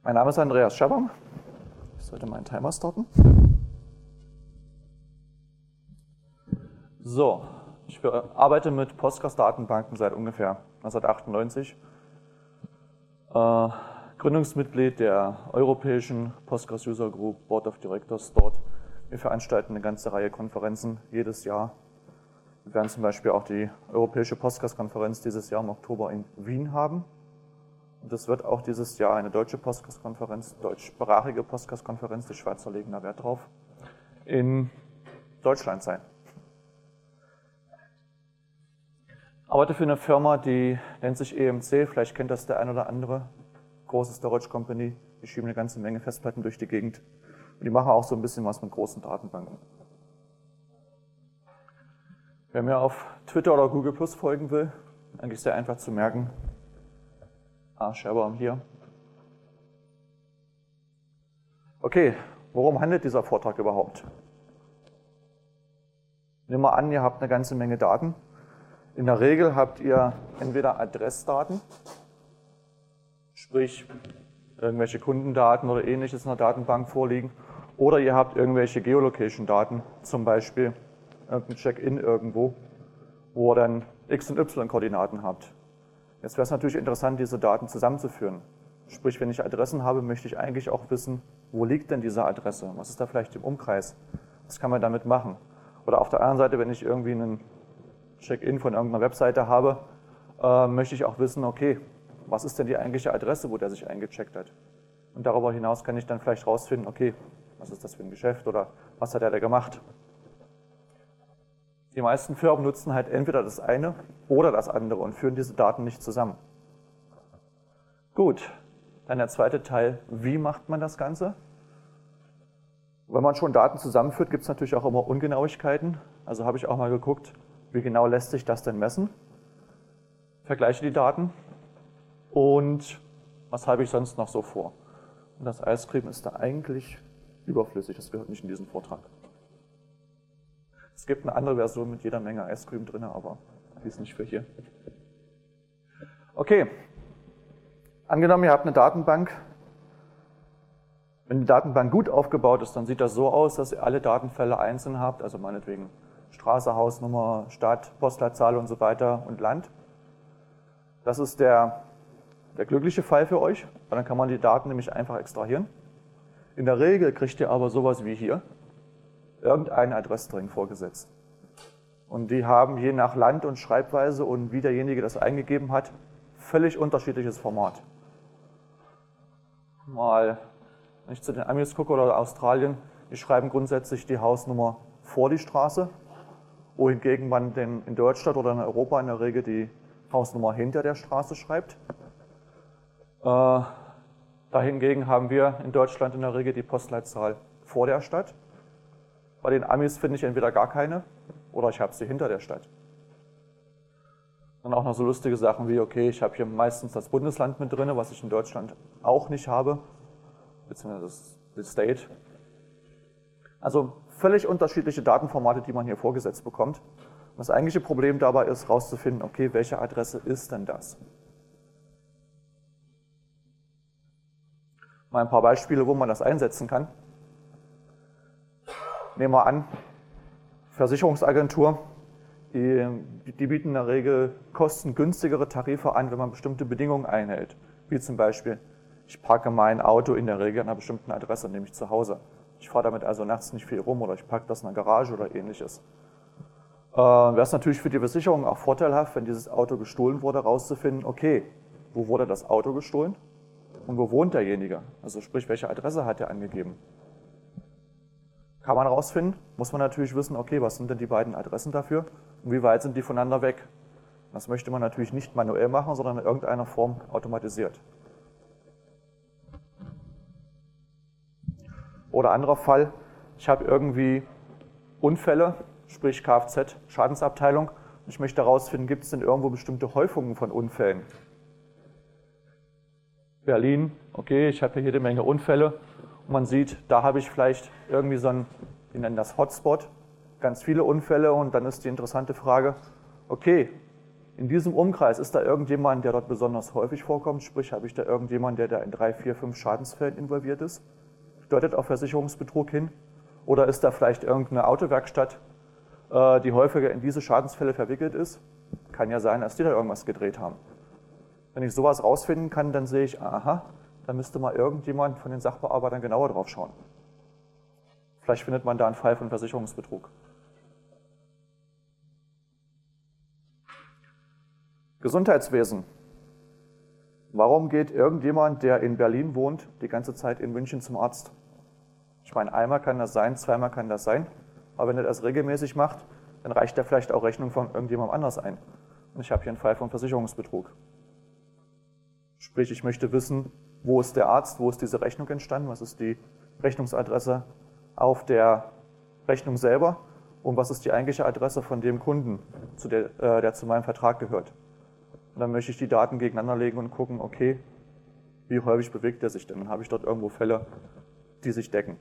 Mein Name ist Andreas Schabaum. Ich sollte meinen Timer starten. So, ich arbeite mit Postgres-Datenbanken seit ungefähr 1998. Gründungsmitglied der europäischen Postgres User Group, Board of Directors dort. Wir veranstalten eine ganze Reihe Konferenzen jedes Jahr. Wir werden zum Beispiel auch die Europäische Postgres-Konferenz dieses Jahr im Oktober in Wien haben. Und es wird auch dieses Jahr eine deutsche Postgres-Konferenz, deutschsprachige Postgres-Konferenz, die Schweizer legen da Wert drauf, in Deutschland sein. Ich arbeite für eine Firma, die nennt sich EMC, vielleicht kennt das der ein oder andere, große Storage Company, die schieben eine ganze Menge Festplatten durch die Gegend und die machen auch so ein bisschen was mit großen Datenbanken. Wer mir auf Twitter oder Google Plus folgen will, eigentlich sehr einfach zu merken. Schabaum hier. Okay, worum handelt dieser Vortrag überhaupt? Nehmen wir an, ihr habt eine ganze Menge Daten. In der Regel habt ihr entweder Adressdaten, sprich irgendwelche Kundendaten oder ähnliches in der Datenbank vorliegen, oder ihr habt irgendwelche Geolocation-Daten, zum Beispiel irgendein Check-in irgendwo, wo ihr dann X- und Y-Koordinaten habt. Jetzt wäre es natürlich interessant, diese Daten zusammenzuführen. Sprich, wenn ich Adressen habe, möchte ich eigentlich auch wissen, wo liegt denn diese Adresse? Was ist da vielleicht im Umkreis? Was kann man damit machen? Oder auf der anderen Seite, wenn ich irgendwie einen Check-in von irgendeiner Webseite habe, möchte ich auch wissen, okay, was ist denn die eigentliche Adresse, wo der sich eingecheckt hat? Und darüber hinaus kann ich dann vielleicht rausfinden, okay, was ist das für ein Geschäft oder was hat er da gemacht? Die meisten Firmen nutzen halt entweder das eine oder das andere und führen diese Daten nicht zusammen. Gut, dann der zweite Teil, wie macht man das Ganze? Wenn man schon Daten zusammenführt, gibt es natürlich auch immer Ungenauigkeiten. Also habe ich auch mal geguckt, wie genau lässt sich das denn messen? Vergleiche die Daten und was habe ich sonst noch so vor? Und das Ice Cream ist da eigentlich überflüssig, das gehört nicht in diesen Vortrag. Es gibt eine andere Version mit jeder Menge Ice Cream drin, aber die ist nicht für hier. Okay, angenommen, ihr habt eine Datenbank. Wenn die Datenbank gut aufgebaut ist, dann sieht das so aus, dass ihr alle Datenfälle einzeln habt, also meinetwegen Straße, Hausnummer, Stadt, Postleitzahl und so weiter und Land. Das ist der glückliche Fall für euch, weil dann kann man die Daten nämlich einfach extrahieren. In der Regel kriegt ihr aber sowas wie hier. Irgendeinen Adressstring vorgesetzt. Und die haben je nach Land und Schreibweise und wie derjenige das eingegeben hat, völlig unterschiedliches Format. Mal, wenn ich zu den Amis gucke oder Australien, die schreiben grundsätzlich die Hausnummer vor die Straße, wohingegen man denn in Deutschland oder in Europa in der Regel die Hausnummer hinter der Straße schreibt. Dahingegen haben wir in Deutschland in der Regel die Postleitzahl vor der Stadt. Bei den Amis finde ich entweder gar keine oder ich habe sie hinter der Stadt. Dann auch noch so lustige Sachen wie, okay, ich habe hier meistens das Bundesland mit drin, was ich in Deutschland auch nicht habe, beziehungsweise das State. Also völlig unterschiedliche Datenformate, die man hier vorgesetzt bekommt. Und das eigentliche Problem dabei ist, herauszufinden, okay, welche Adresse ist denn das? Mal ein paar Beispiele, wo man das einsetzen kann. Nehmen wir an, Versicherungsagentur, die bieten in der Regel kostengünstigere Tarife an, wenn man bestimmte Bedingungen einhält. Wie zum Beispiel, ich parke mein Auto in der Regel an einer bestimmten Adresse, nämlich zu Hause. Ich fahre damit also nachts nicht viel rum oder ich parke das in einer Garage oder ähnliches. Wäre es natürlich für die Versicherung auch vorteilhaft, wenn dieses Auto gestohlen wurde, herauszufinden, okay, wo wurde das Auto gestohlen und wo wohnt derjenige? Also sprich, welche Adresse hat er angegeben? Kann man herausfinden, muss man natürlich wissen, okay, was sind denn die beiden Adressen dafür und wie weit sind die voneinander weg? Das möchte man natürlich nicht manuell machen, sondern in irgendeiner Form automatisiert. Oder anderer Fall, ich habe irgendwie Unfälle, sprich Kfz, Schadensabteilung, und ich möchte herausfinden, gibt es denn irgendwo bestimmte Häufungen von Unfällen? Berlin, okay, ich habe hier jede Menge Unfälle. Und man sieht, da habe ich vielleicht irgendwie so einen, wir nennen das Hotspot, ganz viele Unfälle und dann ist die interessante Frage, okay, In diesem Umkreis ist da irgendjemand, der dort besonders häufig vorkommt, sprich habe ich da irgendjemand, der da in 3, 4, 5 Schadensfällen involviert ist, deutet auf Versicherungsbetrug hin, oder ist da vielleicht irgendeine Autowerkstatt, die häufiger in diese Schadensfälle verwickelt ist, kann ja sein, dass die da irgendwas gedreht haben. Wenn ich sowas rausfinden kann, dann sehe ich, aha, da müsste mal irgendjemand von den Sachbearbeitern genauer drauf schauen. Vielleicht findet man da einen Fall von Versicherungsbetrug. Gesundheitswesen. Warum geht irgendjemand, der in Berlin wohnt, die ganze Zeit in München zum Arzt? Ich meine, einmal kann das sein, zweimal kann das sein, aber wenn er das regelmäßig macht, dann reicht er vielleicht auch Rechnung von irgendjemandem anders ein. Und ich habe hier einen Fall von Versicherungsbetrug. Sprich, ich möchte wissen, wo ist der Arzt, wo ist diese Rechnung entstanden, was ist die Rechnungsadresse auf der Rechnung selber und was ist die eigentliche Adresse von dem Kunden, der zu meinem Vertrag gehört. Und dann möchte ich die Daten gegeneinander legen und gucken, okay, wie häufig bewegt er sich denn? Dann habe ich dort irgendwo Fälle, die sich decken.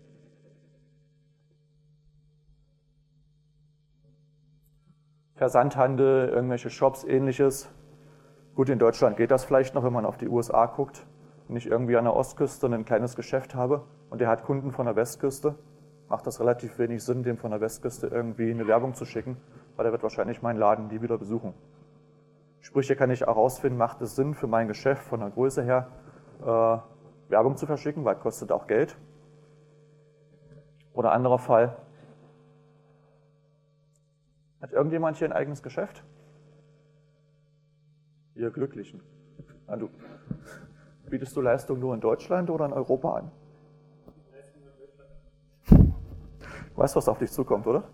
Versandhandel, irgendwelche Shops, ähnliches. Gut, in Deutschland geht das vielleicht noch, wenn man auf die USA guckt. Wenn ich irgendwie an der Ostküste ein kleines Geschäft habe und der hat Kunden von der Westküste, macht das relativ wenig Sinn, dem von der Westküste irgendwie eine Werbung zu schicken, weil der wird wahrscheinlich meinen Laden nie wieder besuchen. Sprich, hier kann ich auch herausfinden, macht es Sinn für mein Geschäft von der Größe her, Werbung zu verschicken, weil kostet auch Geld. Oder anderer Fall, hat irgendjemand hier ein eigenes Geschäft? Ihr Glücklichen. Na, du. Bietest du Leistung nur in Deutschland oder in Europa an? Du weißt, was auf dich zukommt, oder?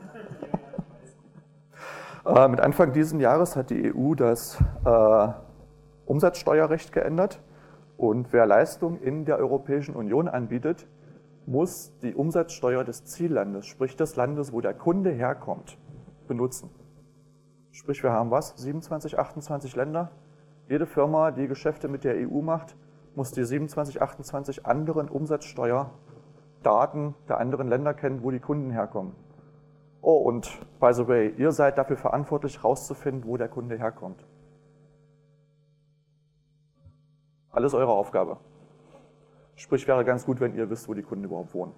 Mit Anfang dieses Jahres hat die EU das Umsatzsteuerrecht geändert und wer Leistung in der Europäischen Union anbietet, muss die Umsatzsteuer des Ziellandes, sprich des Landes, wo der Kunde herkommt, benutzen. Sprich, wir haben was? 27, 28 Länder. Jede Firma, die Geschäfte mit der EU macht, muss die 27, 28 anderen Umsatzsteuerdaten der anderen Länder kennen, wo die Kunden herkommen. Oh, und by the way, ihr seid dafür verantwortlich, herauszufinden, wo der Kunde herkommt. Alles eure Aufgabe. Sprich, wäre ganz gut, wenn ihr wisst, wo die Kunden überhaupt wohnen.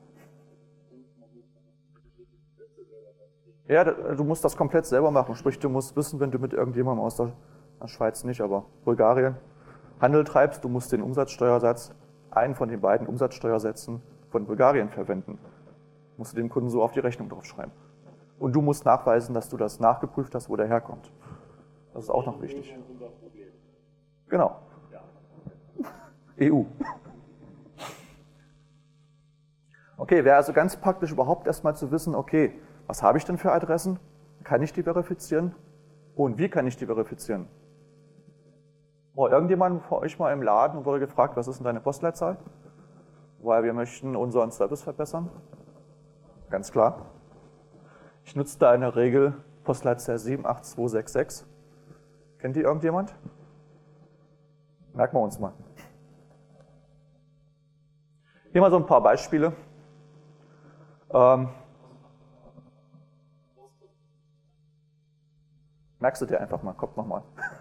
Ja, du musst das komplett selber machen. Sprich, du musst wissen, wenn du mit irgendjemandem aus der Schweiz nicht, aber Bulgarien Handel treibst, du musst den Umsatzsteuersatz, einen von den beiden Umsatzsteuersätzen von Bulgarien verwenden. Musst du dem Kunden so auf die Rechnung draufschreiben. Und du musst nachweisen, dass du das nachgeprüft hast, wo der herkommt. Das ist auch noch wichtig. Genau. EU. Okay, wäre also ganz praktisch überhaupt erstmal zu wissen, okay, was habe ich denn für Adressen? Kann ich die verifizieren? Und wie kann ich die verifizieren? War irgendjemand von euch mal im Laden und wurde gefragt, was ist denn deine Postleitzahl? Weil wir möchten unseren Service verbessern. Ganz klar. Ich nutze da in der Regel Postleitzahl 78266. Kennt die irgendjemand? Merken wir uns mal. Hier mal so ein paar Beispiele. Merkst du dir einfach mal, kommt nochmal.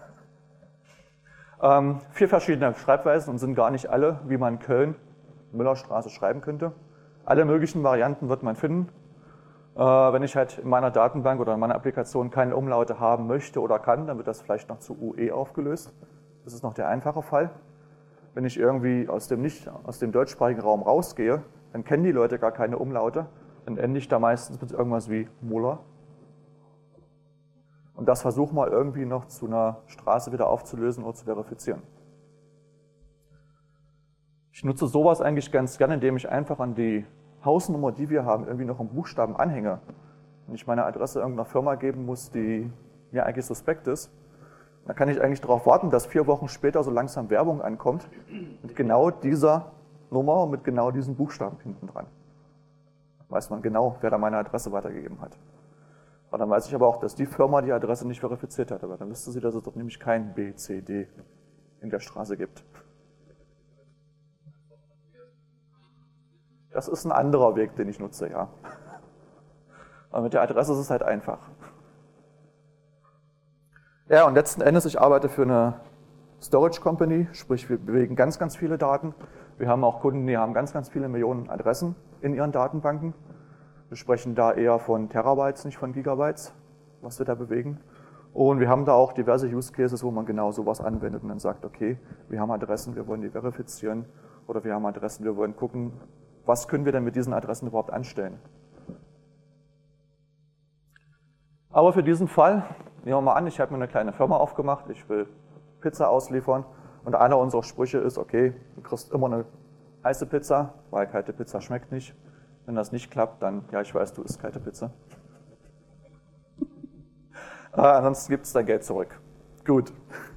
4 verschiedene Schreibweisen und sind gar nicht alle, wie man Köln, Müllerstraße schreiben könnte. Alle möglichen Varianten wird man finden. Wenn ich halt in meiner Datenbank oder in meiner Applikation keine Umlaute haben möchte oder kann, dann wird das vielleicht noch zu UE aufgelöst. Das ist noch der einfache Fall. Wenn ich irgendwie aus dem deutschsprachigen Raum rausgehe, dann kennen die Leute gar keine Umlaute. Dann ende ich da meistens mit irgendwas wie Muller. Und das versuchen wir irgendwie noch zu einer Straße wieder aufzulösen oder zu verifizieren. Ich nutze sowas eigentlich ganz gerne, indem ich einfach an die Hausnummer, die wir haben, irgendwie noch einen Buchstaben anhänge. Wenn ich meine Adresse irgendeiner Firma geben muss, die mir eigentlich suspekt ist, dann kann ich eigentlich darauf warten, dass 4 Wochen später so langsam Werbung ankommt mit genau dieser Nummer und mit genau diesem Buchstaben hinten dran. Weiß man genau, wer da meine Adresse weitergegeben hat. Und dann weiß ich aber auch, dass die Firma die Adresse nicht verifiziert hat. Aber dann wüsste sie, dass es dort nämlich kein B, C, D in der Straße gibt. Das ist ein anderer Weg, den ich nutze, ja. Aber mit der Adresse ist es halt einfach. Ja, und letzten Endes, ich arbeite für eine Storage Company, sprich wir bewegen ganz, ganz viele Daten. Wir haben auch Kunden, die haben ganz, ganz viele Millionen Adressen in ihren Datenbanken. Wir sprechen da eher von Terabytes, nicht von Gigabytes, was wir da bewegen. Und wir haben da auch diverse Use Cases, wo man genau sowas anwendet und dann sagt, okay, wir haben Adressen, wir wollen die verifizieren, oder wir haben Adressen, wir wollen gucken, was können wir denn mit diesen Adressen überhaupt anstellen. Aber für diesen Fall, nehmen wir mal an, ich habe mir eine kleine Firma aufgemacht, ich will Pizza ausliefern und einer unserer Sprüche ist, okay, du kriegst immer eine heiße Pizza, weil kalte Pizza schmeckt nicht. Wenn das nicht klappt, dann, ja, ich weiß, du isst kalte Pizza. Ansonsten gibt es dein Geld zurück. Gut.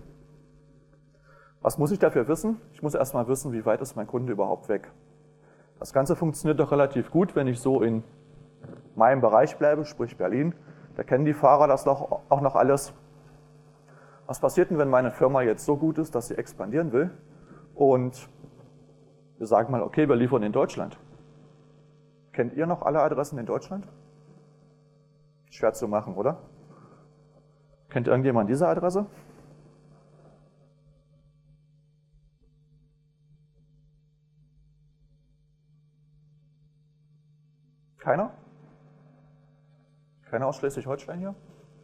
Was muss ich dafür wissen? Ich muss erstmal wissen, wie weit ist mein Kunde überhaupt weg. Das Ganze funktioniert doch relativ gut, wenn ich so in meinem Bereich bleibe, sprich Berlin. Da kennen die Fahrer das auch noch alles. Was passiert denn, wenn meine Firma jetzt so gut ist, dass sie expandieren will? Und wir sagen mal, okay, wir liefern in Deutschland. Kennt ihr noch alle Adressen in Deutschland? Schwer zu machen, oder? Kennt irgendjemand diese Adresse? Keiner? Keiner aus Schleswig-Holstein hier?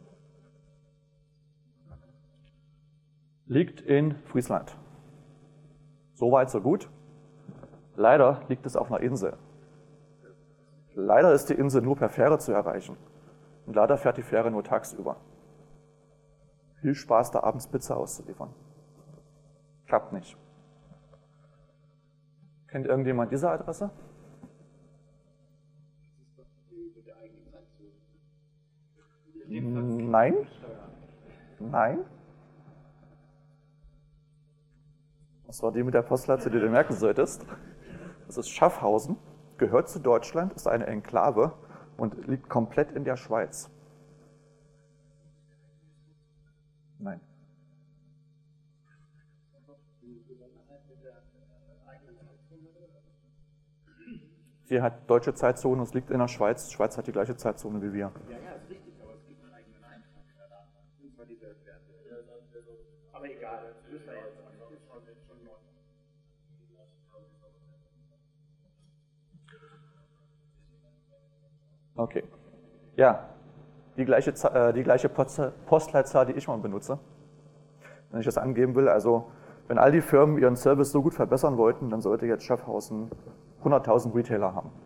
Liegt in Friesland. So weit, so gut. Leider liegt es auf einer Insel. Leider ist die Insel nur per Fähre zu erreichen. Und leider fährt die Fähre nur tagsüber. Viel Spaß, da abends Pizza auszuliefern. Klappt nicht. Kennt irgendjemand diese Adresse? Nein? Nein? Das war die mit der Postleitzahl, die du merken solltest. Das ist Schaffhausen, gehört zu Deutschland, ist eine Enklave und liegt komplett in der Schweiz. Nein. Sie hat deutsche Zeitzone, es liegt in der Schweiz. Die Schweiz hat die gleiche Zeitzone wie wir. Ja, ja, ist richtig, aber es gibt einen eigenen Eintrag. Und zwar diese Werte. Aber egal, das ist ja jetzt schon neu. Okay. Ja, die gleiche Postleitzahl, die ich mal benutze, wenn ich das angeben will. Also, wenn all die Firmen ihren Service so gut verbessern wollten, dann sollte jetzt Schaffhausen 100.000 Retailer haben.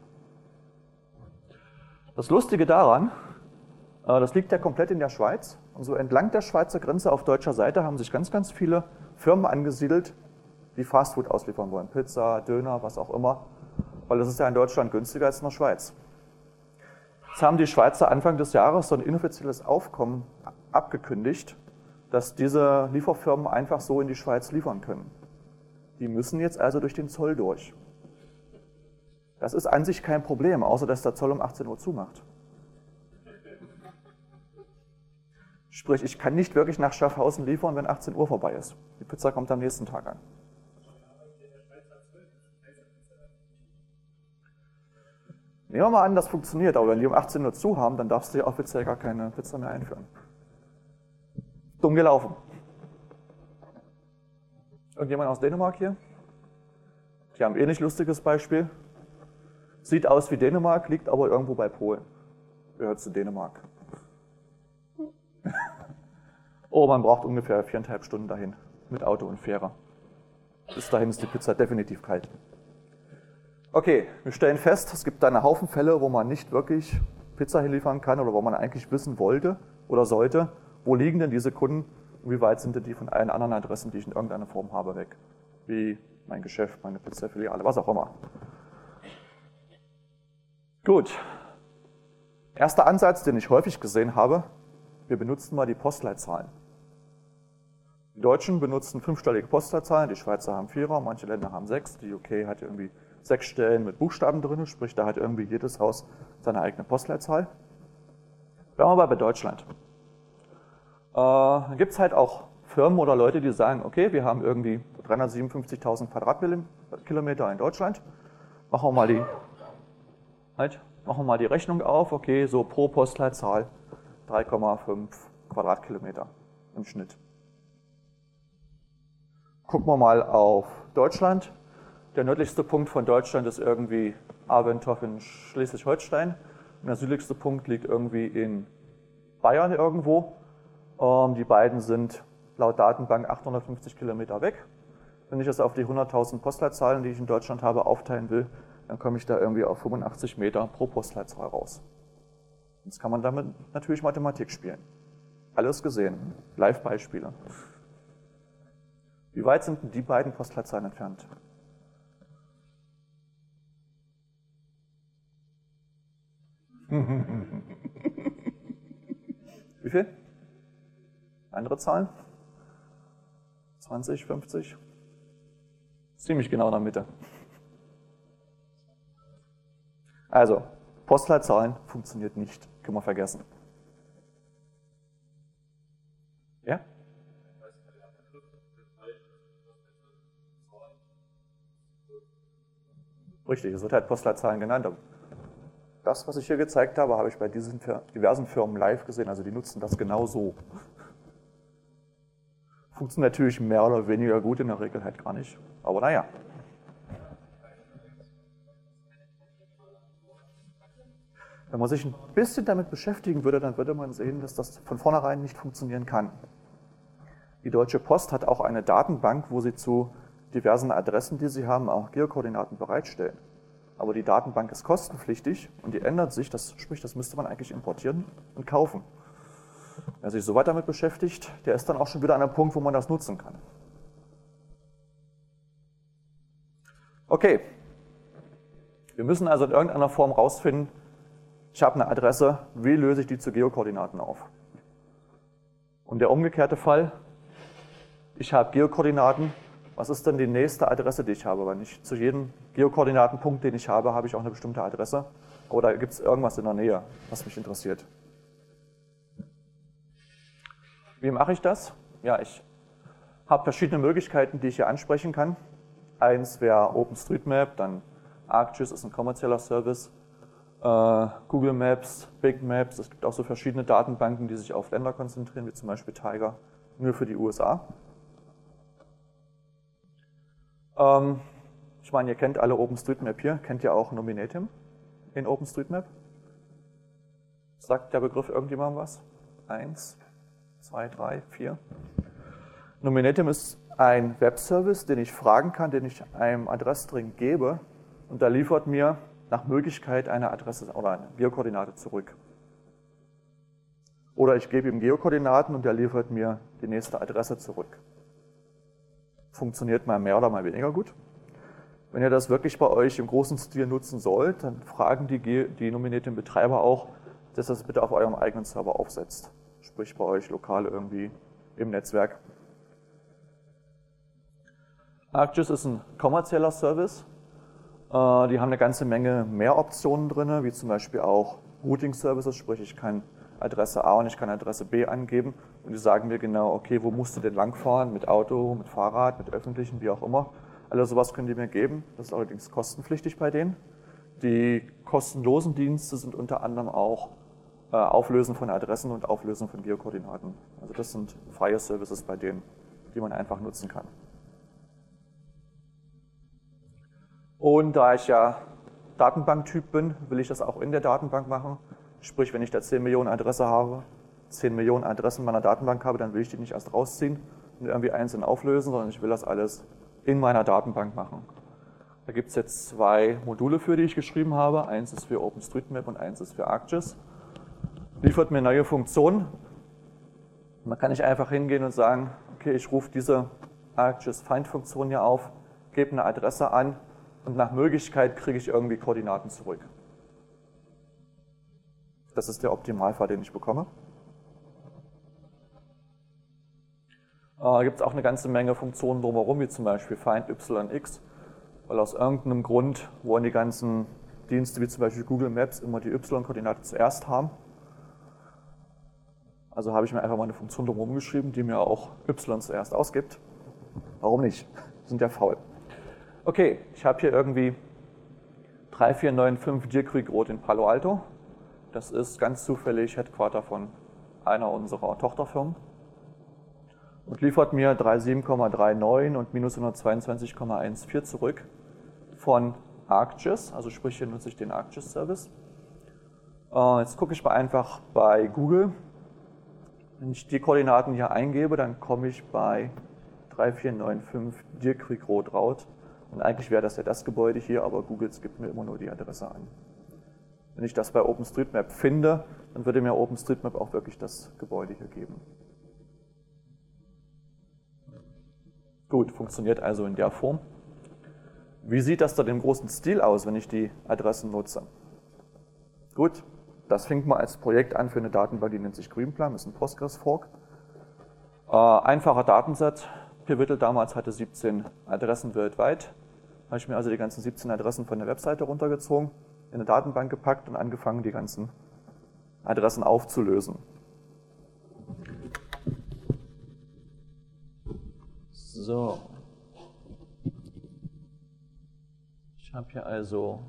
Das Lustige daran, das liegt ja komplett in der Schweiz. Und so entlang der Schweizer Grenze auf deutscher Seite haben sich ganz, ganz viele Firmen angesiedelt, die Fastfood ausliefern wollen. Pizza, Döner, was auch immer. Weil das ist ja in Deutschland günstiger als in der Schweiz. Jetzt haben die Schweizer Anfang des Jahres so ein inoffizielles Aufkommen abgekündigt, dass diese Lieferfirmen einfach so in die Schweiz liefern können. Die müssen jetzt also durch den Zoll durch. Das ist an sich kein Problem, außer dass der Zoll um 18 Uhr zumacht. Sprich, ich kann nicht wirklich nach Schaffhausen liefern, wenn 18 Uhr vorbei ist. Die Pizza kommt am nächsten Tag an. Nehmen wir mal an, das funktioniert, aber wenn die um 18 Uhr zu haben, dann darfst du ja offiziell gar keine Pizza mehr einführen. Dumm gelaufen. Irgendjemand aus Dänemark hier? Die haben ein ähnlich lustiges Beispiel. Sieht aus wie Dänemark, liegt aber irgendwo bei Polen. Gehört zu Dänemark. Oh, man braucht ungefähr 4,5 Stunden dahin. Mit Auto und Fähre. Bis dahin ist die Pizza definitiv kalt. Okay, wir stellen fest, es gibt da einen Haufen Fälle, wo man nicht wirklich Pizza hinliefern kann oder wo man eigentlich wissen wollte oder sollte, wo liegen denn diese Kunden und wie weit sind denn die von allen anderen Adressen, die ich in irgendeiner Form habe, weg. Wie mein Geschäft, meine Pizzafiliale, was auch immer. Gut. Erster Ansatz, den ich häufig gesehen habe, wir benutzen mal die Postleitzahlen. Die Deutschen benutzen 5-stellige Postleitzahlen, die Schweizer haben 4er, manche Länder haben 6, die UK hat irgendwie 6 Stellen mit Buchstaben drin, sprich da hat irgendwie jedes Haus seine eigene Postleitzahl. Bleiben wir mal bei Deutschland. Dann gibt es halt auch Firmen oder Leute, die sagen, okay, wir haben irgendwie 357.000 Quadratkilometer in Deutschland, machen wir mal die Rechnung auf, okay, so pro Postleitzahl 3,5 Quadratkilometer. im Schnitt. Gucken wir mal auf Deutschland. Der nördlichste Punkt von Deutschland ist irgendwie Aventow in Schleswig-Holstein. Und der südlichste Punkt liegt irgendwie in Bayern irgendwo. Die beiden sind laut Datenbank 850 Kilometer weg. Wenn ich das auf die 100.000 Postleitzahlen, die ich in Deutschland habe, aufteilen will, dann komme ich da irgendwie auf 85 Meter pro Postleitzahl raus. Jetzt kann man damit natürlich Mathematik spielen. Alles gesehen, Live-Beispiele. Wie weit sind denn die beiden Postleitzahlen entfernt? Wie viel? Andere Zahlen? 20, 50? Ziemlich genau in der Mitte. Also, Postleitzahlen funktioniert nicht, können wir vergessen. Ja? Richtig, es wird halt Postleitzahlen genannt. Das, was ich hier gezeigt habe, habe ich bei diesen diversen Firmen live gesehen, also die nutzen das genau so. Funktioniert natürlich mehr oder weniger gut, in der Regel halt gar nicht. Aber naja. Wenn man sich ein bisschen damit beschäftigen würde, dann würde man sehen, dass das von vornherein nicht funktionieren kann. Die Deutsche Post hat auch eine Datenbank, wo sie zu diversen Adressen, die sie haben, auch Geokoordinaten bereitstellen. Aber die Datenbank ist kostenpflichtig und die ändert sich, sprich, das müsste man eigentlich importieren und kaufen. Wer sich so weit damit beschäftigt, der ist dann auch schon wieder an einem Punkt, wo man das nutzen kann. Okay, wir müssen also in irgendeiner Form rausfinden, ich habe eine Adresse, wie löse ich die zu Geokoordinaten auf? Und der umgekehrte Fall, ich habe Geokoordinaten, was ist denn die nächste Adresse, die ich habe? Weil nicht zu jedem Geokoordinatenpunkt, den ich habe ich auch eine bestimmte Adresse. Oder gibt es irgendwas in der Nähe, was mich interessiert? Wie mache ich das? Ja, ich habe verschiedene Möglichkeiten, die ich hier ansprechen kann. Eins wäre OpenStreetMap, dann ArcGIS ist ein kommerzieller Service, Google Maps, Big Maps, es gibt auch so verschiedene Datenbanken, die sich auf Länder konzentrieren, wie zum Beispiel Tiger, nur für die USA. Ich meine, ihr kennt alle OpenStreetMap hier, kennt ihr auch Nominatim in OpenStreetMap? Sagt der Begriff irgendjemandem was? 1, 2, 3, 4. Nominatim ist ein Webservice, den ich fragen kann, den ich einem Adressstring gebe und der liefert mir nach Möglichkeit eine Adresse oder eine Geokoordinate zurück. Oder ich gebe ihm Geokoordinaten und der liefert mir die nächste Adresse zurück. Funktioniert mal mehr oder mal weniger gut. Wenn ihr das wirklich bei euch im großen Stil nutzen sollt, dann fragen die nominierten Betreiber auch, dass ihr das bitte auf eurem eigenen Server aufsetzt. Sprich bei euch lokal irgendwie im Netzwerk. ArcGIS ist ein kommerzieller Service. Die haben eine ganze Menge mehr Optionen drin, wie zum Beispiel auch Routing-Services, sprich ich kann Adresse A und ich kann Adresse B angeben und die sagen mir genau, okay, wo musst du denn langfahren, mit Auto, mit Fahrrad, mit öffentlichen, wie auch immer. Alles sowas können die mir geben, das ist allerdings kostenpflichtig bei denen. Die kostenlosen Dienste sind unter anderem auch Auflösen von Adressen und Auflösen von Geokoordinaten. Also das sind freie Services bei denen, die man einfach nutzen kann. Und da ich ja Datenbanktyp bin, will ich das auch in der Datenbank machen. Sprich, wenn ich da 10 Millionen Adressen habe, 10 Millionen Adressen in meiner Datenbank habe, dann will ich die nicht erst rausziehen und irgendwie einzeln auflösen, sondern ich will das alles in meiner Datenbank machen. Da gibt es jetzt 2 Module für, die ich geschrieben habe. Eins ist für OpenStreetMap und eins ist für ArcGIS. Liefert mir neue Funktionen. Man kann nicht einfach hingehen und sagen, okay, ich rufe diese ArcGIS-Find-Funktion hier auf, gebe eine Adresse an und nach Möglichkeit kriege ich irgendwie Koordinaten zurück. Das ist der Optimalfall, den ich bekomme. Gibt es auch eine ganze Menge Funktionen drumherum, wie zum Beispiel Find YX, weil aus irgendeinem Grund wollen die ganzen Dienste, wie zum Beispiel Google Maps, immer die Y-Koordinate zuerst haben. Also habe ich mir einfach mal eine Funktion drumherum geschrieben, die mir auch Y zuerst ausgibt. Warum nicht? Sind ja faul. Okay, ich habe hier irgendwie 3495 Deer Creek Road in Palo Alto. Das ist ganz zufällig Headquarter von einer unserer Tochterfirmen. und liefert mir 37,39 und minus 122,14 zurück von ArcGIS, also sprich hier nutze ich den ArcGIS-Service. Jetzt gucke ich mal einfach bei Google. Wenn ich die Koordinaten hier eingebe, dann komme ich bei 3495 Deer Creek Road Route. Und eigentlich wäre das ja das Gebäude hier, aber Google gibt mir immer nur die Adresse an. Wenn ich das bei OpenStreetMap finde, dann würde mir OpenStreetMap auch wirklich das Gebäude hier geben. Gut, funktioniert also in der Form. Wie sieht das dann im großen Stil aus, wenn ich die Adressen nutze? Gut, das fängt mal als Projekt an für eine Datenbank, die nennt sich Greenplum, ist ein Postgres-Fork. Einfacher Datenset. Pivotal damals hatte 17 Adressen weltweit. Habe ich mir also die ganzen 17 Adressen von der Webseite runtergezogen, in eine Datenbank gepackt und angefangen, die ganzen Adressen aufzulösen. So. Ich habe hier also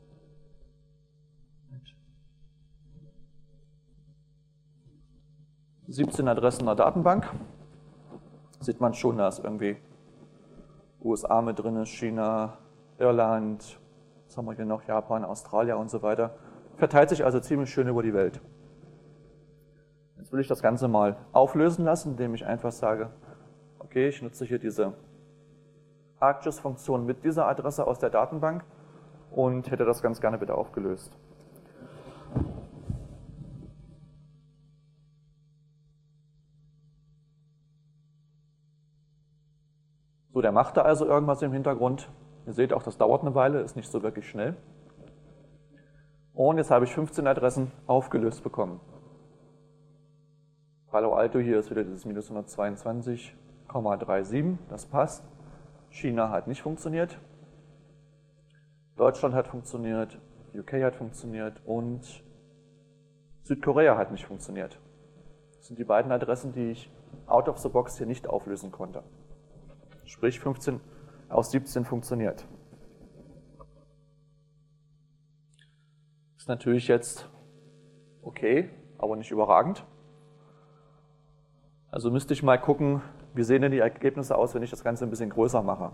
17 Adressen in der Datenbank. Sieht man schon, da ist irgendwie USA mit drin, China, Irland, was haben wir hier noch, Japan, Australien und so weiter. Verteilt sich also ziemlich schön über die Welt. Jetzt will ich das Ganze mal auflösen lassen, indem ich einfach sage, okay, ich nutze hier diese ArcGIS-Funktion mit dieser Adresse aus der Datenbank und hätte das ganz gerne bitte aufgelöst. So, der macht da also irgendwas im Hintergrund. Ihr seht auch, das dauert eine Weile, ist nicht so wirklich schnell. Und jetzt habe ich 15 Adressen aufgelöst bekommen. Palo Alto, hier ist wieder dieses minus 122,37, das passt. China hat nicht funktioniert. Deutschland hat funktioniert, UK hat funktioniert und Südkorea hat nicht funktioniert. Das sind die beiden Adressen, die ich out of the box hier nicht auflösen konnte. Sprich 15 aus 17 funktioniert. Ist natürlich jetzt okay, aber nicht überragend. Also müsste ich mal gucken, wie sehen denn die Ergebnisse aus, wenn ich das Ganze ein bisschen größer mache.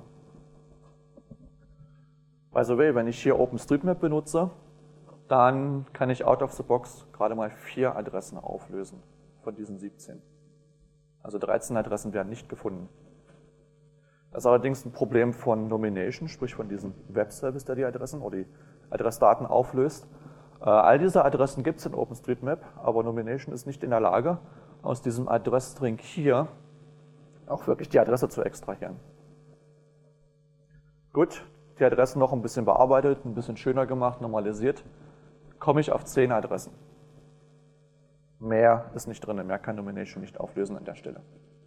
By the way, wenn ich hier OpenStreetMap benutze, dann kann ich out of the box gerade mal 4 Adressen auflösen von diesen 17. Also 13 Adressen werden nicht gefunden. Das ist allerdings ein Problem von Nomination, sprich von diesem Webservice, der die Adressen oder die Adressdaten auflöst. All diese Adressen gibt es in OpenStreetMap, aber Nomination ist nicht in der Lage, aus diesem Adressstring hier auch wirklich die Adresse zu extrahieren. Gut, die Adressen noch ein bisschen bearbeitet, ein bisschen schöner gemacht, normalisiert, komme ich auf 10 Adressen. Mehr ist nicht drin, mehr kann Nomination nicht auflösen an der Stelle.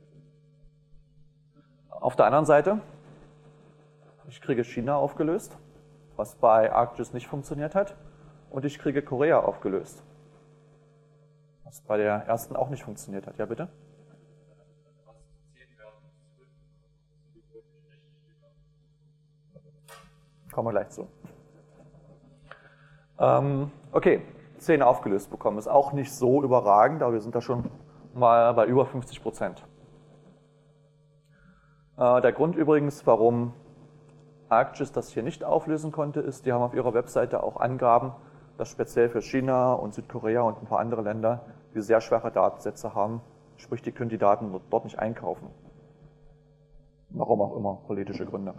Auf der anderen Seite, ich kriege China aufgelöst, was bei ArcGIS nicht funktioniert hat, und ich kriege Korea aufgelöst, was bei der ersten auch nicht funktioniert hat. Ja, bitte? Kommen wir gleich zu. Okay, 10 aufgelöst bekommen, ist auch nicht so überragend, aber wir sind da schon mal bei über 50%. Der Grund übrigens, warum ArcGIS das hier nicht auflösen konnte, ist, die haben auf ihrer Webseite auch Angaben, dass speziell für China und Südkorea und ein paar andere Länder, die sehr schwache Datensätze haben, sprich, die können die Daten dort nicht einkaufen. Warum auch immer, politische Gründe.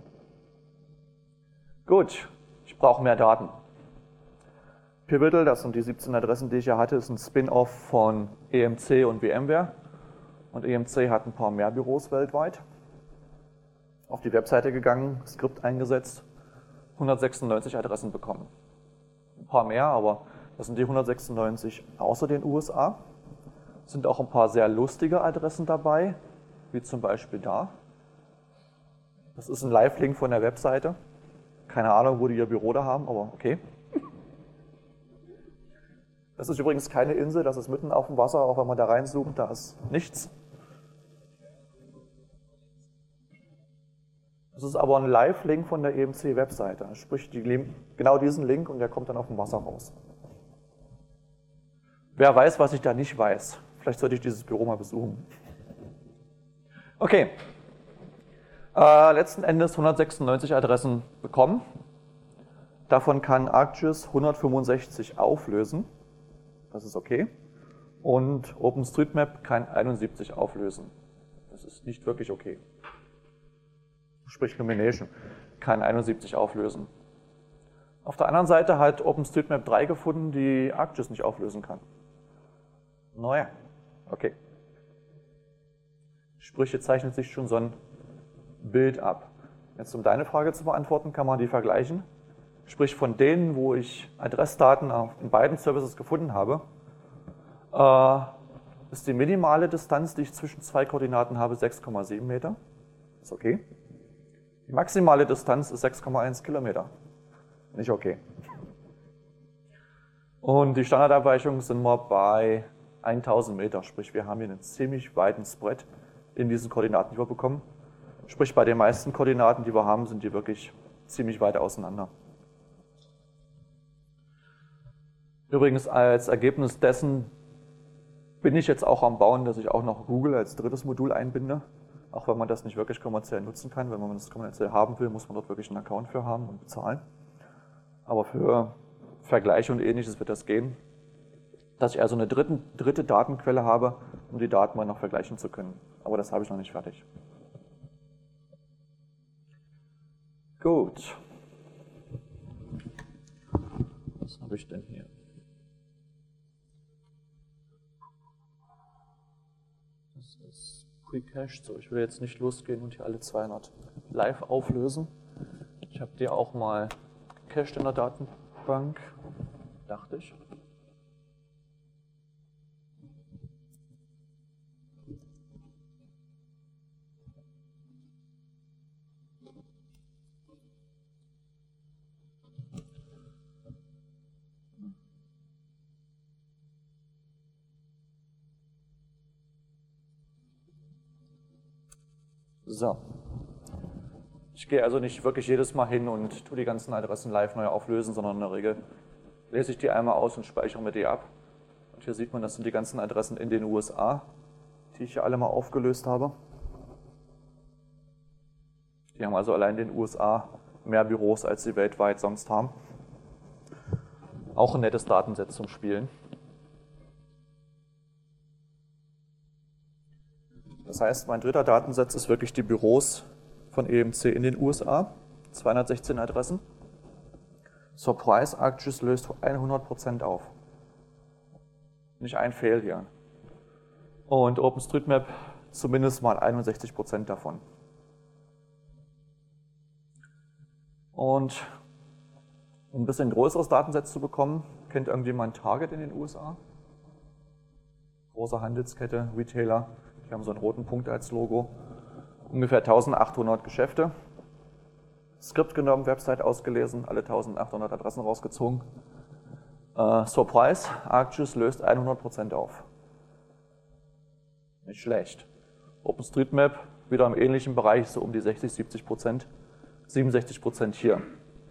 Gut, ich brauche mehr Daten. Pivotal, das sind die 17 Adressen, die ich hier hatte, ist ein Spin-off von EMC und VMware. Und EMC hat ein paar mehr Büros weltweit. Auf die Webseite gegangen, Skript eingesetzt, 196 Adressen bekommen. Ein paar mehr, aber das sind die 196 außer den USA. Es sind auch ein paar sehr lustige Adressen dabei, wie zum Beispiel da. Das ist ein Live-Link von der Webseite. Keine Ahnung, wo die ihr Büro da haben, aber okay. Das ist übrigens keine Insel, das ist mitten auf dem Wasser, auch wenn man da reinzoomt, da ist nichts. Das ist aber ein Live-Link von der EMC-Webseite. Sprich, genau diesen Link und der kommt dann auf dem Wasser raus. Wer weiß, was ich da nicht weiß? Vielleicht sollte ich dieses Büro mal besuchen. Okay. Letzten Endes 196 Adressen bekommen. Davon kann ArcGIS 165 auflösen. Das ist okay. Und OpenStreetMap kann 71 auflösen. Das ist nicht wirklich okay. Sprich Lumination kann 71 auflösen. Auf der anderen Seite hat OpenStreetMap 3 gefunden, die ArcGIS nicht auflösen kann. Naja, okay. Sprich, hier zeichnet sich schon so ein Bild ab. Jetzt, um deine Frage zu beantworten, kann man die vergleichen. Sprich, von denen, wo ich Adressdaten in beiden Services gefunden habe, ist die minimale Distanz, die ich zwischen zwei Koordinaten habe, 6,7 Meter. Ist okay. Die maximale Distanz ist 6,1 Kilometer. Nicht okay. Und die Standardabweichung sind wir bei 1000 Meter. Sprich, wir haben hier einen ziemlich weiten Spread in diesen Koordinaten, die wir bekommen. Sprich, bei den meisten Koordinaten, die wir haben, sind die wirklich ziemlich weit auseinander. Übrigens, als Ergebnis dessen bin ich jetzt auch am Bauen, dass ich auch noch Google als drittes Modul einbinde. Auch wenn man das nicht wirklich kommerziell nutzen kann. Wenn man das kommerziell haben will, muss man dort wirklich einen Account für haben und bezahlen. Aber für Vergleiche und Ähnliches wird das gehen. Dass ich also eine dritte Datenquelle habe, um die Daten mal noch vergleichen zu können. Aber das habe ich noch nicht fertig. Gut. Was habe ich denn hier? Das ist pre-cached. So, ich will jetzt nicht losgehen und hier alle 200 live auflösen. Ich habe die auch mal gecached in der Datenbank, dachte ich. So. Ich gehe also nicht wirklich jedes Mal hin und tue die ganzen Adressen live neu auflösen, sondern in der Regel lese ich die einmal aus und speichere mir die ab. Und hier sieht man, das sind die ganzen Adressen in den USA, die ich hier alle mal aufgelöst habe. Die haben also allein in den USA mehr Büros, als sie weltweit sonst haben. Auch ein nettes Datenset zum Spielen. Das heißt, mein dritter Datensatz ist wirklich die Büros von EMC in den USA, 216 Adressen. Surprise, ArcGIS löst 100% auf. Nicht ein Fail hier. Und OpenStreetMap zumindest mal 61% davon. Und um ein bisschen größeres Datenset zu bekommen, kennt irgendjemand Target in den USA? Große Handelskette, Retailer. Wir haben so einen roten Punkt als Logo. Ungefähr 1800 Geschäfte. Skript genommen, Website ausgelesen, alle 1800 Adressen rausgezogen. Surprise, ArcGIS löst 100% auf. Nicht schlecht. OpenStreetMap wieder im ähnlichen Bereich, so um die 60-70%. 67% hier.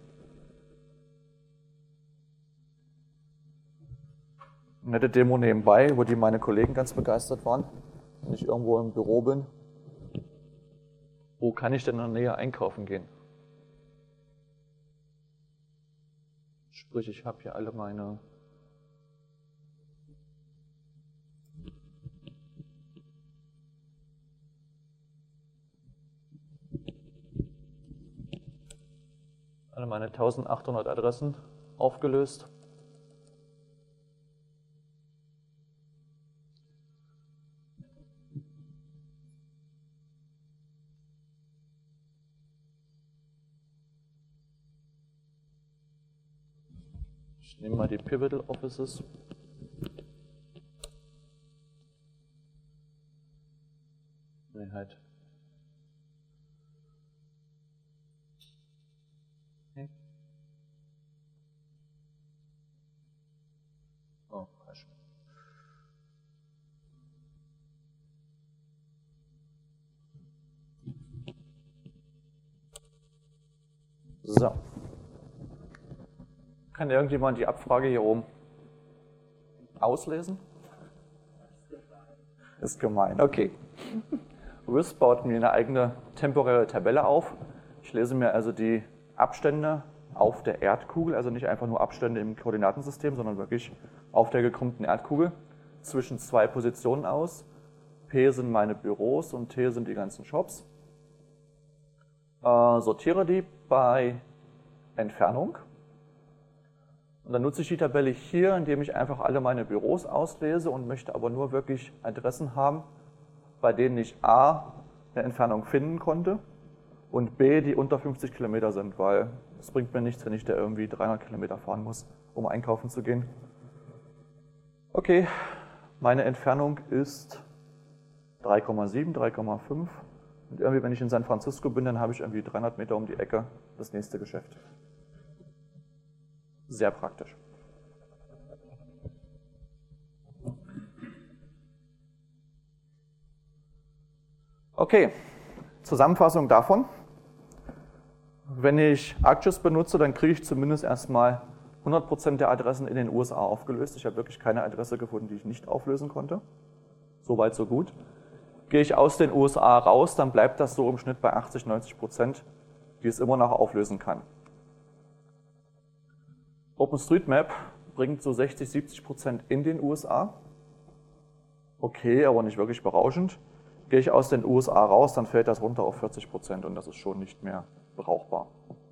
Eine nette Demo nebenbei, wo meine Kollegen ganz begeistert waren. Wenn ich irgendwo im Büro bin, wo kann ich denn in der Nähe einkaufen gehen? Sprich, ich habe hier alle meine meine 1800 Adressen aufgelöst. Ich nehme mal die Pivotal Offices. Nee, halt. Okay. Oh, falsch. So. Kann irgendjemand die Abfrage hier oben auslesen? Ist gemein, okay. WISP baut mir eine eigene temporäre Tabelle auf. Ich lese mir also die Abstände auf der Erdkugel, also nicht einfach nur Abstände im Koordinatensystem, sondern wirklich auf der gekrümmten Erdkugel zwischen zwei Positionen aus. P sind meine Büros und T sind die ganzen Shops. Sortiere die bei Entfernung. Und dann nutze ich die Tabelle hier, indem ich einfach alle meine Büros auslese und möchte aber nur wirklich Adressen haben, bei denen ich A, eine Entfernung finden konnte und B, die unter 50 Kilometer sind, weil es bringt mir nichts, wenn ich da irgendwie 300 Kilometer fahren muss, um einkaufen zu gehen. Okay, meine Entfernung ist 3,7, 3,5 und irgendwie, wenn ich in San Francisco bin, dann habe ich irgendwie 300 Meter um die Ecke das nächste Geschäft. Sehr praktisch. Okay, Zusammenfassung davon. Wenn ich ArcGIS benutze, dann kriege ich zumindest erstmal 100% der Adressen in den USA aufgelöst. Ich habe wirklich keine Adresse gefunden, die ich nicht auflösen konnte. Soweit, so gut. Gehe ich aus den USA raus, dann bleibt das so im Schnitt bei 80-90%, die es immer noch auflösen kann. OpenStreetMap bringt so 60-70% in den USA. Okay, aber nicht wirklich berauschend. Gehe ich aus den USA raus, dann fällt das runter auf 40% und das ist schon nicht mehr brauchbar.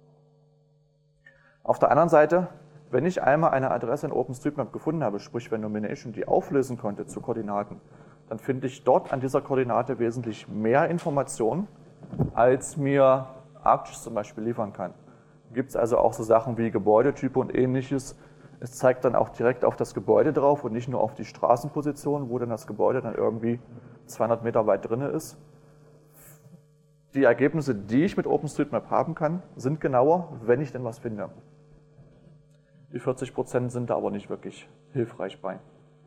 Auf der anderen Seite, wenn ich einmal eine Adresse in OpenStreetMap gefunden habe, sprich wenn Nomination die auflösen konnte zu Koordinaten, dann finde ich dort an dieser Koordinate wesentlich mehr Informationen, als mir ArcGIS zum Beispiel liefern kann. Gibt es also auch so Sachen wie Gebäudetype und ähnliches. Es zeigt dann auch direkt auf das Gebäude drauf und nicht nur auf die Straßenposition, wo dann das Gebäude dann irgendwie 200 Meter weit drin ist. Die Ergebnisse, die ich mit OpenStreetMap haben kann, sind genauer, wenn ich denn was finde. Die 40% sind da aber nicht wirklich hilfreich bei.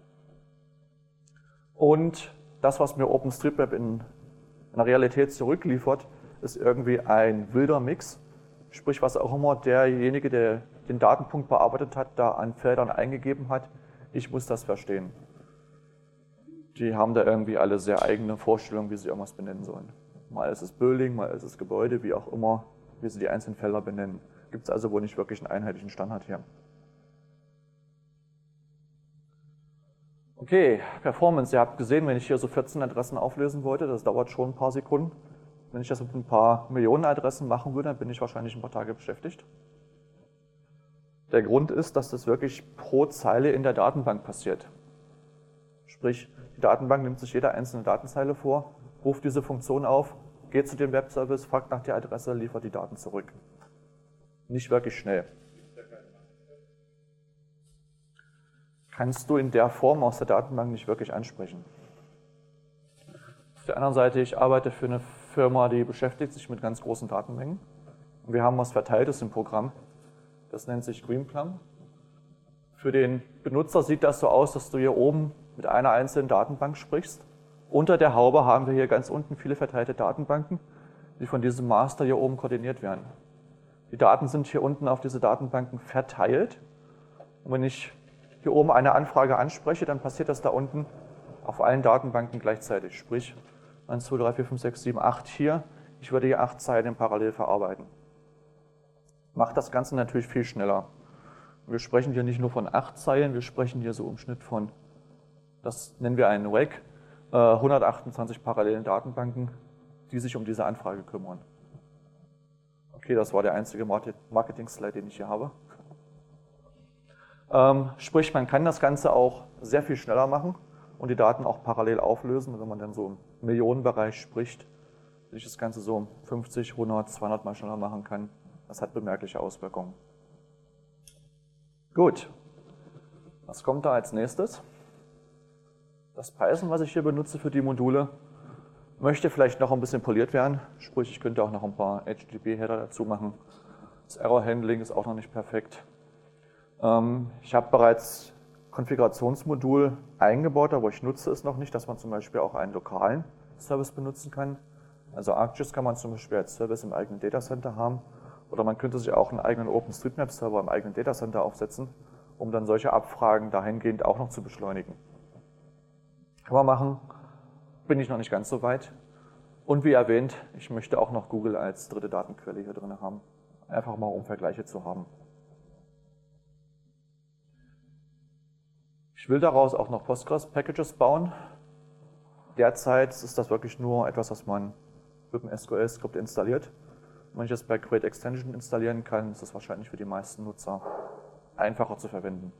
Und das, was mir OpenStreetMap in der Realität zurückliefert, ist irgendwie ein wilder Mix. Sprich, was auch immer derjenige, der den Datenpunkt bearbeitet hat, da an Feldern eingegeben hat, ich muss das verstehen. Die haben da irgendwie alle sehr eigene Vorstellungen, wie sie irgendwas benennen sollen. Mal ist es Building, mal ist es Gebäude, wie auch immer, wie sie die einzelnen Felder benennen. Gibt es also wohl nicht wirklich einen einheitlichen Standard hier. Okay, Performance. Ihr habt gesehen, wenn ich hier so 14 Adressen auflösen wollte, das dauert schon ein paar Sekunden. Wenn ich das mit ein paar Millionen Adressen machen würde, dann bin ich wahrscheinlich ein paar Tage beschäftigt. Der Grund ist, dass das wirklich pro Zeile in der Datenbank passiert. Sprich, die Datenbank nimmt sich jede einzelne Datenzeile vor, ruft diese Funktion auf, geht zu dem Webservice, fragt nach der Adresse, liefert die Daten zurück. Nicht wirklich schnell. Kannst du in der Form aus der Datenbank nicht wirklich ansprechen. Auf der anderen Seite, ich arbeite für eine Firma, die beschäftigt sich mit ganz großen Datenmengen. Und wir haben was Verteiltes im Programm. Das nennt sich Greenplum. Für den Benutzer sieht das so aus, dass du hier oben mit einer einzelnen Datenbank sprichst. Unter der Haube haben wir hier ganz unten viele verteilte Datenbanken, die von diesem Master hier oben koordiniert werden. Die Daten sind hier unten auf diese Datenbanken verteilt. Und wenn ich hier oben eine Anfrage anspreche, dann passiert das da unten auf allen Datenbanken gleichzeitig. Sprich, 1, 2, 3, 4, 5, 6, 7, 8 hier. Ich würde hier 8 Zeilen parallel verarbeiten. Macht das Ganze natürlich viel schneller. Wir sprechen hier nicht nur von 8 Zeilen, wir sprechen hier so im Schnitt von, das nennen wir einen WAG, 128 parallelen Datenbanken, die sich um diese Anfrage kümmern. Okay, das war der einzige Marketing-Slide, den ich hier habe. Sprich, man kann das Ganze auch sehr viel schneller machen und die Daten auch parallel auflösen. Wenn man dann so im Millionenbereich spricht, dass ich das Ganze so 50, 100, 200 Mal schneller machen kann, das hat bemerkliche Auswirkungen. Gut, was kommt da als nächstes? Das Python, was ich hier benutze für die Module, möchte vielleicht noch ein bisschen poliert werden. Sprich, ich könnte auch noch ein paar HTTP-Header dazu machen. Das Error-Handling ist auch noch nicht perfekt. Ich habe bereits Konfigurationsmodul eingebaut, aber ich nutze es noch nicht, dass man zum Beispiel auch einen lokalen Service benutzen kann. Also ArcGIS kann man zum Beispiel als Service im eigenen Datacenter haben oder man könnte sich auch einen eigenen OpenStreetMap-Server im eigenen Datacenter aufsetzen, um dann solche Abfragen dahingehend auch noch zu beschleunigen. Kann man machen, bin ich noch nicht ganz so weit. Und wie erwähnt, ich möchte auch noch Google als dritte Datenquelle hier drin haben. Einfach mal, um Vergleiche zu haben. Ich will daraus auch noch Postgres-Packages bauen. Derzeit ist das wirklich nur etwas, was man mit dem SQL-Skript installiert. Wenn ich das bei Create Extension installieren kann, ist das wahrscheinlich für die meisten Nutzer einfacher zu verwenden.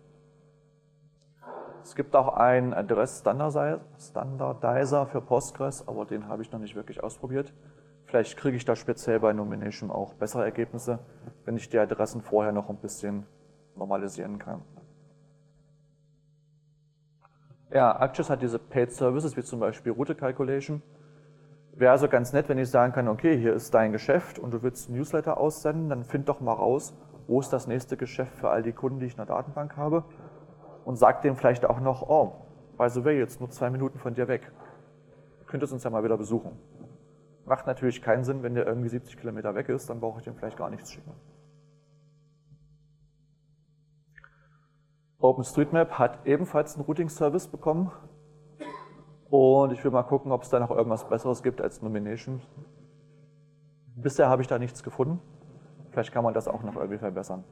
Es gibt auch einen Adress-Standardizer für Postgres, aber den habe ich noch nicht wirklich ausprobiert. Vielleicht kriege ich da speziell bei Nomination auch bessere Ergebnisse, wenn ich die Adressen vorher noch ein bisschen normalisieren kann. Ja, Arcgis hat diese Paid Services, wie zum Beispiel Route Calculation. Wäre also ganz nett, wenn ich sagen kann, okay, hier ist dein Geschäft und du willst ein Newsletter aussenden, dann find doch mal raus, wo ist das nächste Geschäft für all die Kunden, die ich in der Datenbank habe. Und sag dem vielleicht auch noch, oh, by the way, jetzt nur 2 Minuten von dir weg. Du könntest uns ja mal wieder besuchen. Macht natürlich keinen Sinn, wenn der irgendwie 70 Kilometer weg ist, dann brauche ich dem vielleicht gar nichts schicken. OpenStreetMap hat ebenfalls einen Routing-Service bekommen. Und ich will mal gucken, ob es da noch irgendwas Besseres gibt als Nomination. Bisher habe ich da nichts gefunden. Vielleicht kann man das auch noch irgendwie verbessern.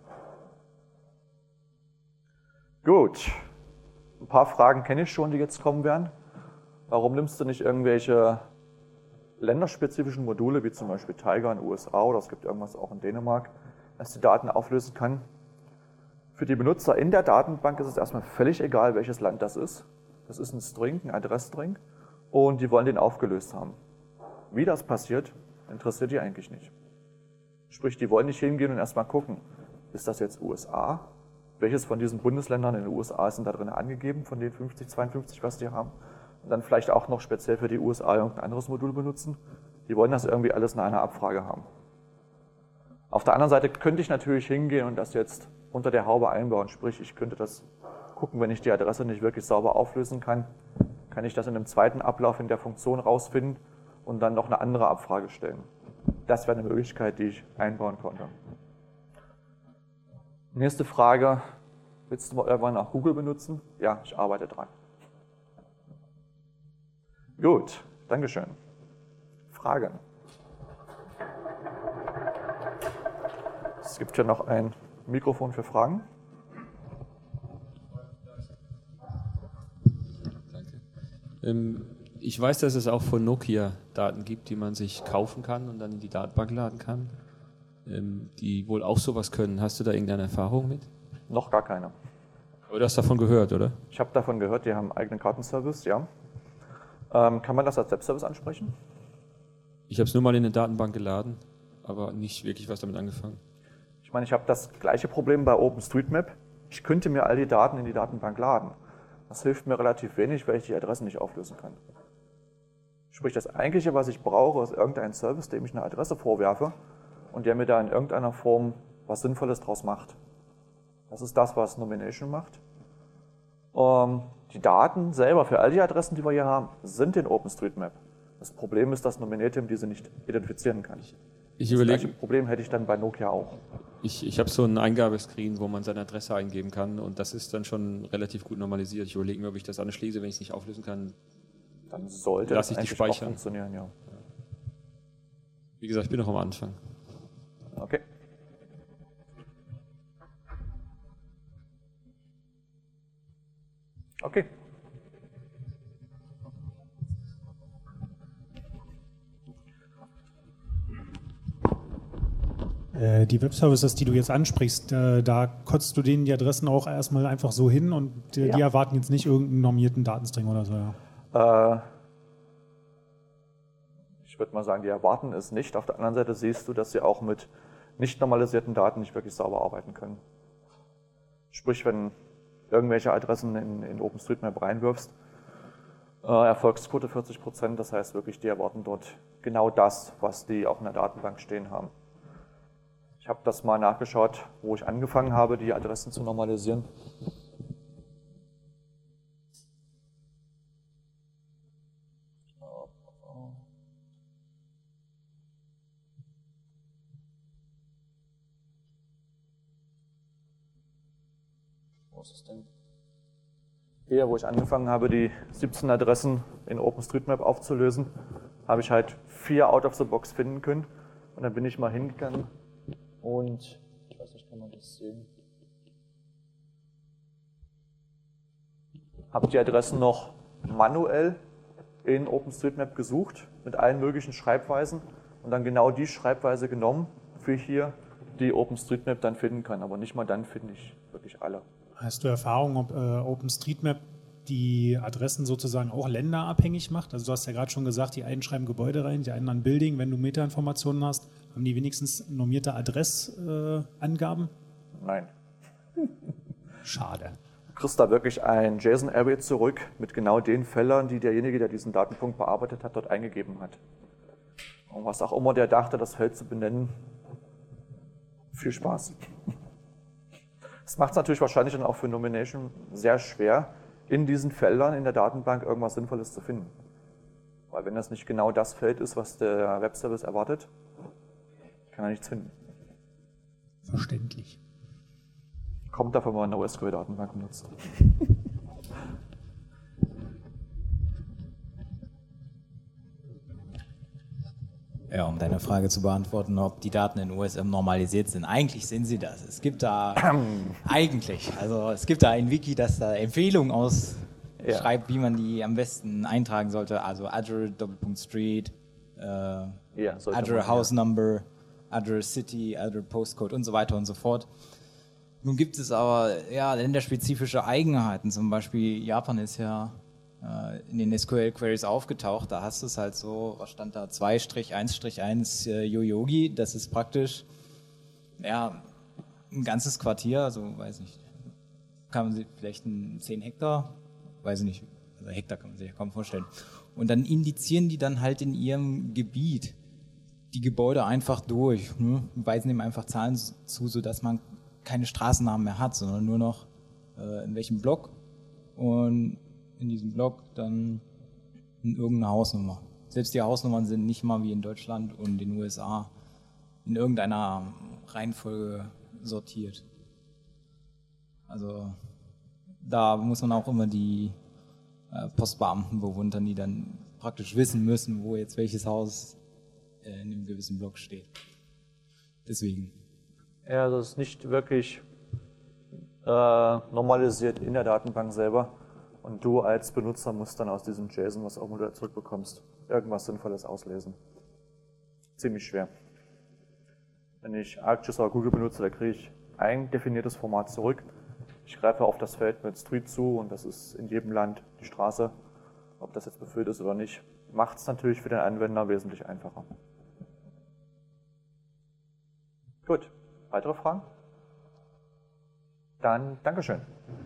Gut, ein paar Fragen kenne ich schon, die jetzt kommen werden. Warum nimmst du nicht irgendwelche länderspezifischen Module, wie zum Beispiel Tiger in den USA oder es gibt irgendwas auch in Dänemark, das die Daten auflösen kann? Für die Benutzer in der Datenbank ist es erstmal völlig egal, welches Land das ist. Das ist ein String, ein Adressstring und die wollen den aufgelöst haben. Wie das passiert, interessiert die eigentlich nicht. Sprich, die wollen nicht hingehen und erstmal gucken, ist das jetzt USA? Welches von diesen Bundesländern in den USA sind da drin angegeben, von den 50, 52, was die haben? Und dann vielleicht auch noch speziell für die USA irgendein anderes Modul benutzen. Die wollen das irgendwie alles in einer Abfrage haben. Auf der anderen Seite könnte ich natürlich hingehen und das jetzt unter der Haube einbauen. Sprich, ich könnte das gucken, wenn ich die Adresse nicht wirklich sauber auflösen kann, kann ich das in einem zweiten Ablauf in der Funktion rausfinden und dann noch eine andere Abfrage stellen. Das wäre eine Möglichkeit, die ich einbauen konnte. Nächste Frage, willst du mal irgendwann auch Google benutzen? Ja, ich arbeite dran. Gut, Dankeschön. Fragen? Es gibt hier noch ein Mikrofon für Fragen. Danke. Ich weiß, dass es auch von Nokia Daten gibt, die man sich kaufen kann und dann in die Datenbank laden kann, die wohl auch sowas können. Hast du da irgendeine Erfahrung mit? Noch gar keine. Aber du hast davon gehört, oder? Ich habe davon gehört, die haben einen eigenen Kartenservice, ja. Kann man das als Webservice ansprechen? Ich habe es nur mal in eine Datenbank geladen, aber nicht wirklich was damit angefangen. Ich meine, ich habe das gleiche Problem bei OpenStreetMap. Ich könnte mir all die Daten in die Datenbank laden. Das hilft mir relativ wenig, weil ich die Adressen nicht auflösen kann. Sprich, das Eigentliche, was ich brauche, ist irgendein Service, dem ich eine Adresse vorwerfe und der mir da in irgendeiner Form was Sinnvolles draus macht. Das ist das, was Nomination macht. Die Daten selber für all die Adressen, die wir hier haben, sind in OpenStreetMap. Das Problem ist, dass Nominatim diese nicht identifizieren kann. Das gleiche Problem hätte ich dann bei Nokia auch. Ich habe so einen Eingabescreen, wo man seine Adresse eingeben kann und das ist dann schon relativ gut normalisiert. Ich überlege mir, ob ich das anschließe, wenn ich es nicht auflösen kann. Dann sollte das eigentlich auch funktionieren, ja. Wie gesagt, ich bin noch am Anfang. Okay. Okay. Die Webservices, die du jetzt ansprichst, da kotzt du denen die Adressen auch erstmal einfach so hin und die erwarten jetzt nicht irgendeinen normierten Datenstring oder so. Ja. Ich würde mal sagen, die erwarten es nicht. Auf der anderen Seite siehst du, dass sie auch mit nicht normalisierten Daten nicht wirklich sauber arbeiten können. Sprich, wenn irgendwelche Adressen in OpenStreetMap reinwirfst, Erfolgsquote 40%, das heißt wirklich, die erwarten dort genau das, was die auch in der Datenbank stehen haben. Ich habe das mal nachgeschaut, wo ich angefangen habe, die Adressen zu normalisieren. Wo ist es denn? Hier, wo ich angefangen habe, die 17 Adressen in OpenStreetMap aufzulösen, habe ich halt 4 out of the box finden können. Und dann bin ich mal hingegangen und, ich weiß nicht, kann man das sehen? Habe die Adressen noch manuell in OpenStreetMap gesucht, mit allen möglichen Schreibweisen und dann genau die Schreibweise genommen für hier, die OpenStreetMap dann finden kann. Aber nicht mal dann finde ich wirklich alle. Hast du Erfahrung, ob OpenStreetMap die Adressen sozusagen auch länderabhängig macht? Also du hast ja gerade schon gesagt, die einen schreiben Gebäude rein, die anderen Building. Wenn du Metainformationen hast, haben die wenigstens normierte Adressangaben? Nein. Schade. Du kriegst da wirklich ein JSON-Array zurück mit genau den Feldern, die derjenige, der diesen Datenpunkt bearbeitet hat, dort eingegeben hat. Und was auch immer der dachte, das Feld zu benennen, viel Spaß. Das macht es natürlich wahrscheinlich dann auch für Nomination sehr schwer, in diesen Feldern in der Datenbank irgendwas Sinnvolles zu finden. Weil wenn das nicht genau das Feld ist, was der Webservice erwartet, kann er nichts finden. Verständlich. Kommt davon, wenn man eine NoSQL-Datenbank benutzt. Ja, um deine Frage zu beantworten, ob die Daten in OSM normalisiert sind. Eigentlich sind sie das. Es gibt da es gibt da ein Wiki, das da Empfehlungen ausschreibt, wie man die am besten eintragen sollte. Also Address, Doppelpunkt-Street, Address House Number, Address City, Address Postcode und so weiter und so fort. Nun gibt es aber länderspezifische Eigenheiten. Zum Beispiel Japan ist ja in den SQL-Queries aufgetaucht, da hast du es halt so, was stand da, 2-1-1 Yoyogi, das ist praktisch ein ganzes Quartier, also weiß nicht, kann man sich vielleicht 10 Hektar, weiß ich nicht, also Hektar kann man sich ja kaum vorstellen. Und dann indizieren die dann halt in ihrem Gebiet die Gebäude einfach durch, weisen ihm einfach Zahlen zu, sodass man keine Straßennamen mehr hat, sondern nur noch in welchem Block und in diesem Block dann in irgendeine Hausnummer. Selbst die Hausnummern sind nicht mal wie in Deutschland und den USA in irgendeiner Reihenfolge sortiert. Also da muss man auch immer die Postbeamten bewundern, die dann praktisch wissen müssen, wo jetzt welches Haus in einem gewissen Block steht. Deswegen. Ja, das ist nicht wirklich normalisiert in der Datenbank selber. Und du als Benutzer musst dann aus diesem JSON, was auch immer du zurückbekommst, irgendwas Sinnvolles auslesen. Ziemlich schwer. Wenn ich ArcGIS oder Google benutze, da kriege ich ein definiertes Format zurück. Ich greife auf das Feld mit Street zu und das ist in jedem Land die Straße. Ob das jetzt befüllt ist oder nicht, macht es natürlich für den Anwender wesentlich einfacher. Gut, weitere Fragen? Dann Dankeschön.